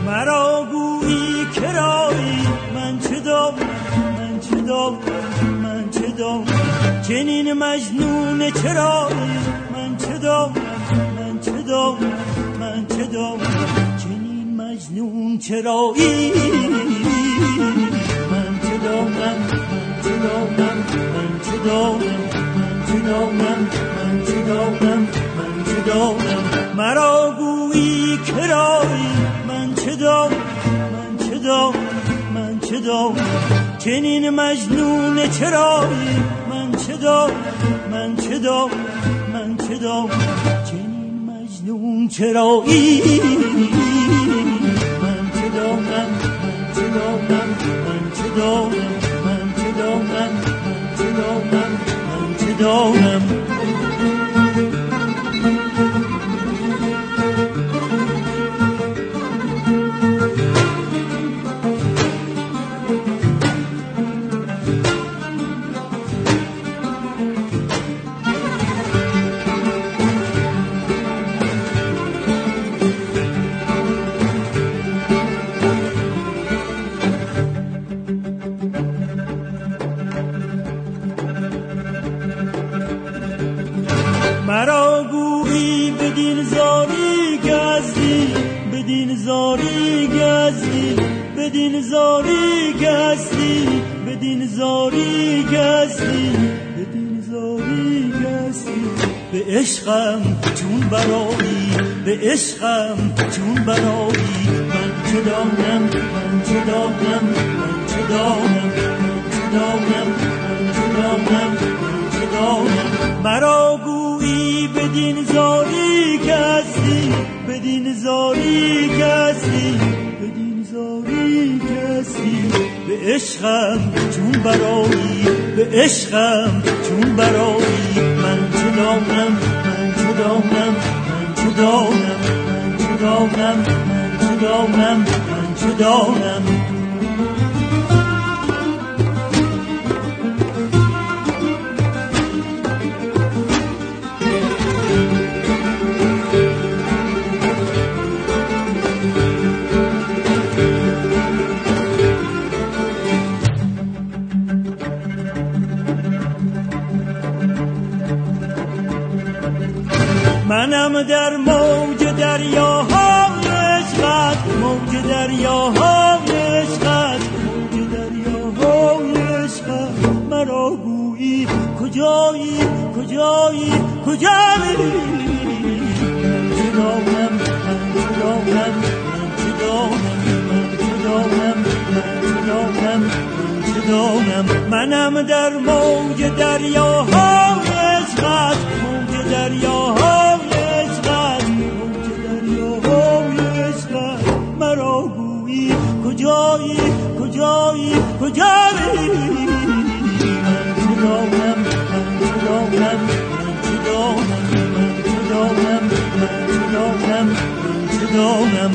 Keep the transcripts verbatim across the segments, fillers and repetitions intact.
مرا گویی کرایی من چه دانم من چه دانم من چه دانم چنین مجنون چرایی من چه دانم من چه دانم من چه دانم چنین مجنون چرایی من چه دانم من چه دانم من چه دانم من چه دانم من چه دانم من چه دانم مرا گویی کرایی من چه دانم من چه دانم من چه دانم چنین مجنون چرایی من چه دانم من چه دانم من چه دانم چنین مجنون چرایی من چه دانم من چه دانم من چه دانم من چه دانم من چه دانم من چه دانم مرا گویی بدین زاری گزدی بدین زاری گزدی بدین زاری گزدی بدین زاری گزدی بدین زاری گزدی به عشقم چون برایی به عشقم چون برایی من چه دانم من چه دانم من چه دانم من چه دانم من چه دانم من چه دانم مرا گویی بدین زاری گزدی بدین زاری گزدی بدین زاری گزدی به عشقم چون برایی به عشقم چون برایی من چه دانم من چه دانم من چه دانم من چه دانم من چه دانم من چه دانم منم در موج دریاهای عشقت موج دریاهای عشقت موج دریاهای عشقت مرا گویی کجایی کجایی کجایی من چه دانم من چه دانم من چه دانم من چه دانم من چه دانم من چه دانم منم در موج دریاهای عشقت موج دریاهای مرا گویی کجایی کجایی کجایی من چه دانم من چه دانم من چه دانم من چه دانم من چه دانم من چه دانم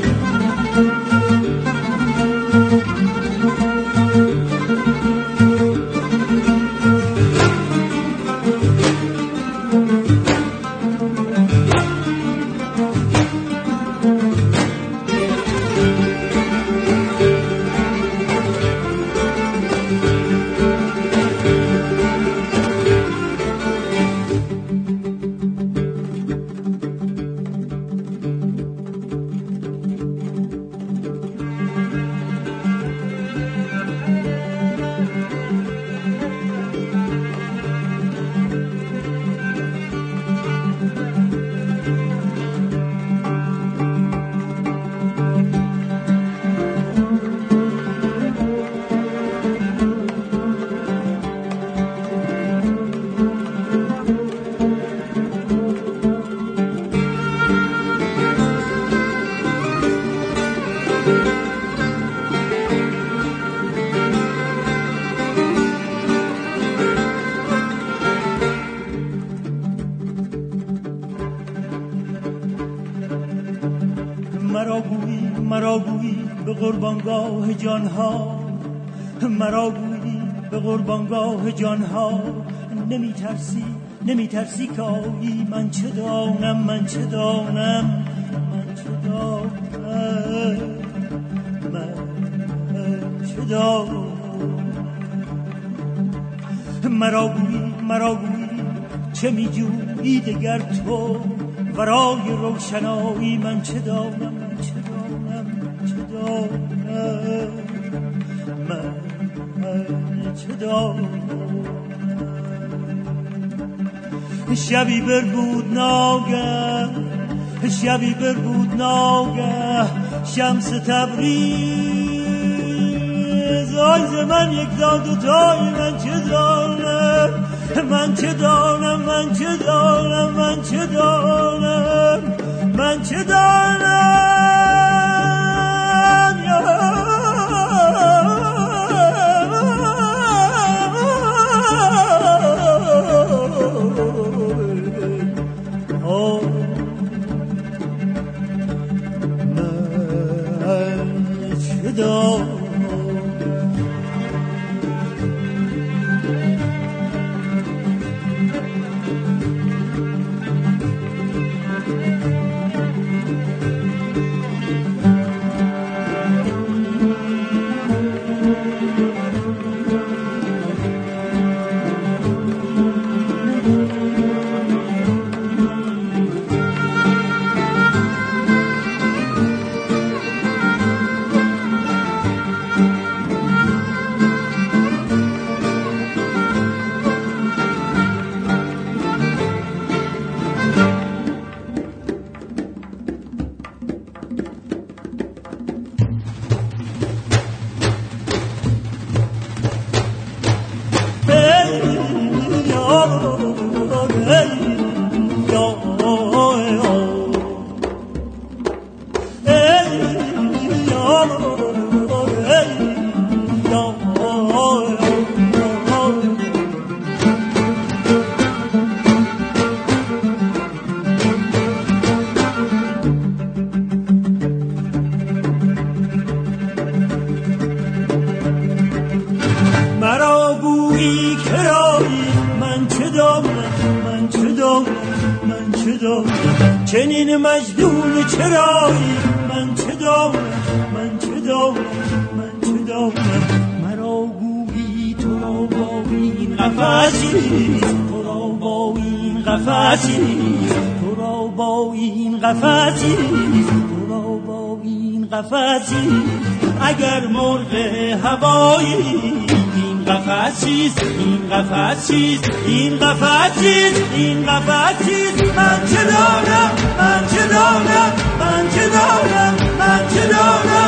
مرا گویی مرا گویی به قربانگاه جانها مرا گویی به قربانگاه جانها نمی ترسی نمی ترسی که آیی من چه دانم من چه دانم من چه دانم دارم مرا گویی مرا گویی چه میجویی دگر تو ورای روشنایی من چه دارم من چه دارم چه دارم من چه دارم شبی بربود ناگه شبی بربود ناگه شمس تبریز آی ز من یک داد و تای من چه دارم من چه دارم من چه دارم من چه دارم من چه دارم یا چنین مجنون چرایی من چه دارم من چه دارم من چه دارم مرا گویی تو را با این قفسی تو را با این قفسی تو را با این قفسی تو را با این قفسی اگر مرغ هوایی این قفسیست این قفسیست این قفسیست این قفسیست من چه دارم من چه دارم من چه دارم من چه دارم